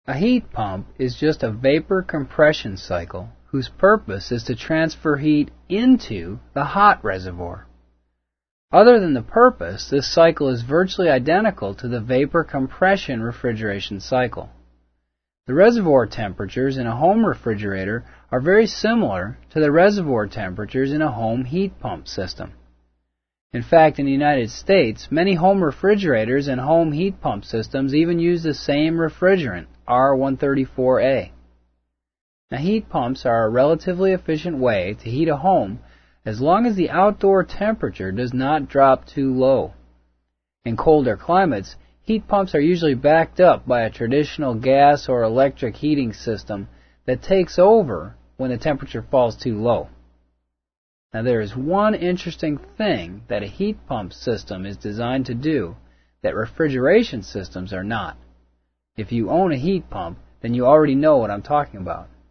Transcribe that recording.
A heat pump is just a vapor compression cycle whose purpose is to transfer heat into the hot reservoir. Other than the purpose, this cycle is virtually identical to the vapor compression refrigeration cycle. The reservoir temperatures in a home refrigerator are very similar to the reservoir temperatures in a home heat pump system. In fact, in the United States, many home refrigerators and home heat pump systems even use the same refrigerant, R134a. Now, heat pumps are a relatively efficient way to heat a home as long as the outdoor temperature does not drop too low. In colder climates, heat pumps are usually backed up by a traditional gas or electric heating system that takes over when the temperature falls too low. Now, there is one interesting thing that a heat pump system is designed to do that refrigeration systems are not. If you own a heat pump, then you already know what I'm talking about.